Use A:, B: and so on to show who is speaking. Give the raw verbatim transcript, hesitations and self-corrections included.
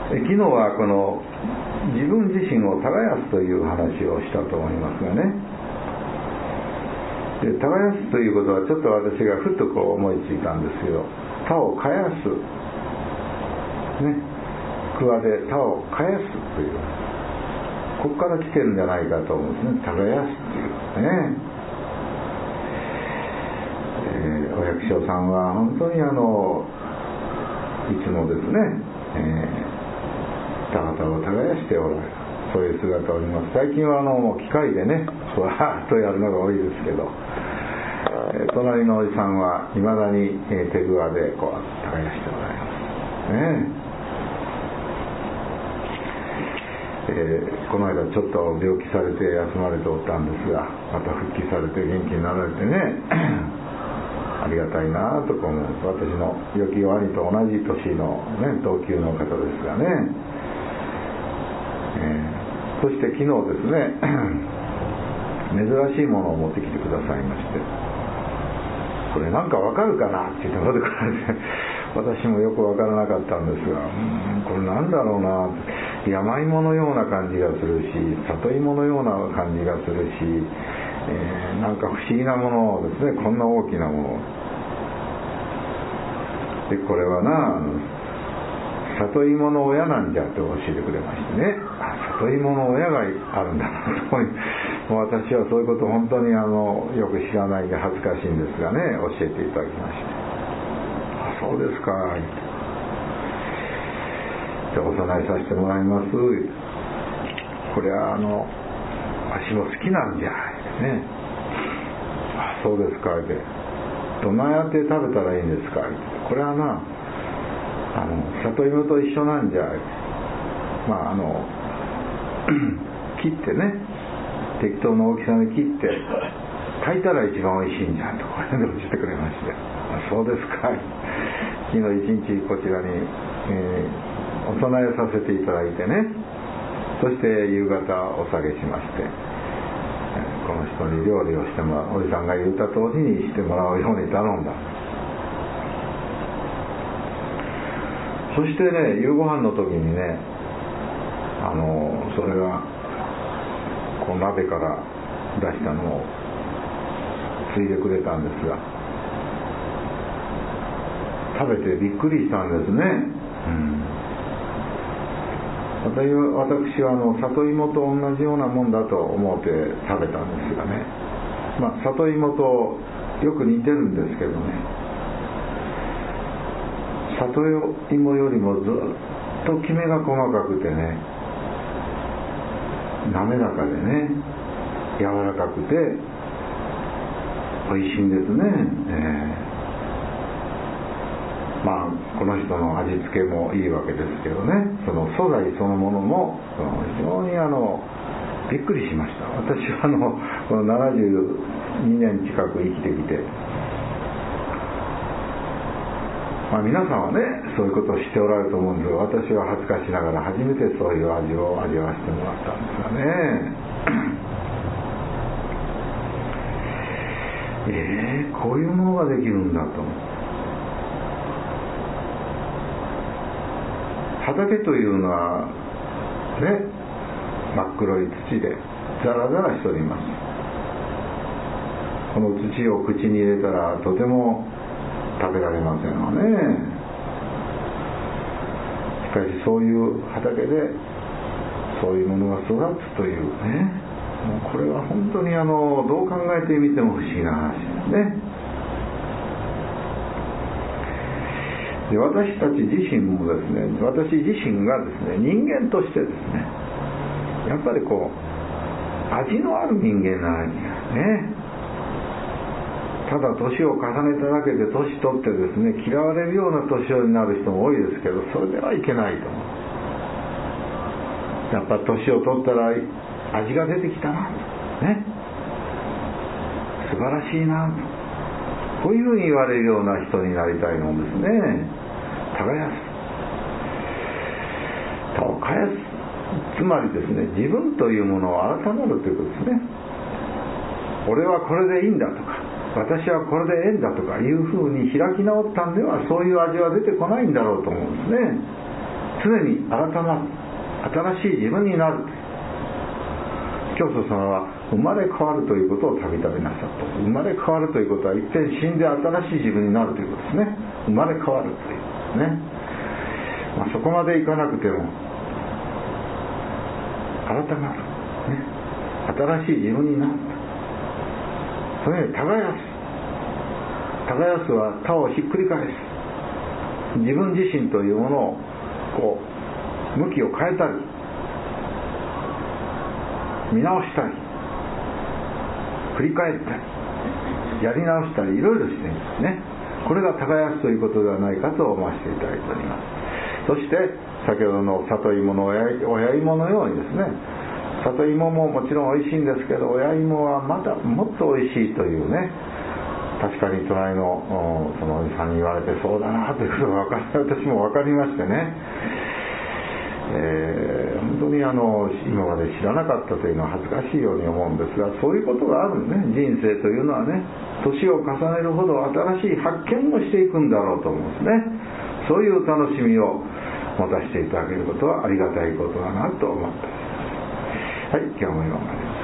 A: 昨日はこの自分自身を耕すという話をしたと思いますがね、で耕すということはちょっと私がふっとこう思いついたんですけど、田を耕すね、桑で田を耕すという、ここから来てるんじゃないかと思うんですね。耕すというね、えー、お百姓さんは本当にあのいつもですね、えー、田畑を耕しておられる、そういう姿を見ます。最近はあのもう機械でねふわーっとやるのが多いですけど、えー、隣のおじさんはいまだに、えー、手ぐわでこう耕しておられますね。えー、この間ちょっと病気されて休まれておったんですが、また復帰されて元気になられてねありがたいなとか思う。私の良き兄と同じ年の、ね、同級の方ですがね、えー、そして昨日ですね珍しいものを持ってきてくださいまして、これなんかわかるかなって言って持ってこられて私もよくわからなかったんですが、うーんこれなんだろうな、山芋のような感じがするし、里芋のような感じがするし、えー、なんか不思議なものですね、こんな大きなもので、これはな里芋の親なんじゃって教えてくれましてね、あ、里芋の親があるんだなともう私はそういうこと本当にあのよく知らないで恥ずかしいんですがね、教えていただきまして、あ、そうですか、じゃあお供えさせてもらいます。これはあのわしも好きなんじゃね。あ、そうですかって、どないやって食べたらいいんですかって、これはなあの里芋と一緒なんじゃ、まああの切ってね、適当な大きさに切って炊いたら一番おいしいんじゃんとこれで教えてくれまして、あ、そうですか、昨日一日こちらに、えー、お供えさせていただいてね、そして夕方お下げしまして、この人に料理をしてもらう、おじさんが言った通りにしてもらうように頼んだ。そしてね、夕ご飯の時にね、あのそれがこう鍋から出したのをついでくれたんですが、食べてびっくりしたんですね。うん、私はあの里芋と同じようなもんだと思って食べたんですがね、まあ里芋とよく似てるんですけどね、里芋よりもずっときめが細かくてね、滑らかでね、柔らかくておいしいんですね、えー、まあこの人の味付けもいいわけですけどね、その素材そのものも非常にあのびっくりしました。私はあのこのななじゅうにねん近く生きてきて、まあ、皆さんはねそういうことをしておられると思うんですが、私は恥ずかしながら初めてそういう味を味わわせてもらったんですがねえー、こういうものができるんだと。畑というのはね、真っ黒い土でザラザラしております。この土を口に入れたらとても食べられませんわね。しかしそういう畑でそういうものが育つというね、もうこれは本当にあのどう考えてみても不思議な話ですね。で、私たち自身もですね、私自身がですね、人間としてですね、やっぱりこう味のある人間なんですね。ただ年を重ねただけで年取ってですね、嫌われるような年寄りになる人も多いですけど、それではいけないと思う。やっぱ年を取ったら味が出てきたなとね、素晴らしいなと、こういうふうに言われるような人になりたいもんですね。耕す、田を耕す、つまりですね、自分というものを改めるということですね。俺はこれでいいんだとか、私はこれでええんだとかいうふうに開き直ったんでは、そういう味は出てこないんだろうと思うんですね。 常に改まる、新しい自分になる。教祖様は生まれ変わるということをたびたびなさった。生まれ変わるということは一遍死んで新しい自分になるということですね。生まれ変わるということですね。まあ、そこまでいかなくても改まる、ね、新しい自分になる。それに耕す。耕すは他をひっくり返す。自分自身というものをこう向きを変えたり見直したり振り返ったりやり直したりいろいろしていますね。これが耕すということではないかと思わせていただいております。そして先ほどの里芋の親芋のようにですね、里芋ももちろん美味しいんですけど、親芋はまだもっと美味しいというね、確かに隣のそのおじさんに言われてそうだなということが分かって私も分かりましてね、えー、本当にあの今まで知らなかったというのは恥ずかしいように思うんですが、そういうことがあるね。人生というのはね、年を重ねるほど新しい発見をしていくんだろうと思うんですね。そういう楽しみを持たせていただけることはありがたいことだなと思っています。はい、今日も今まで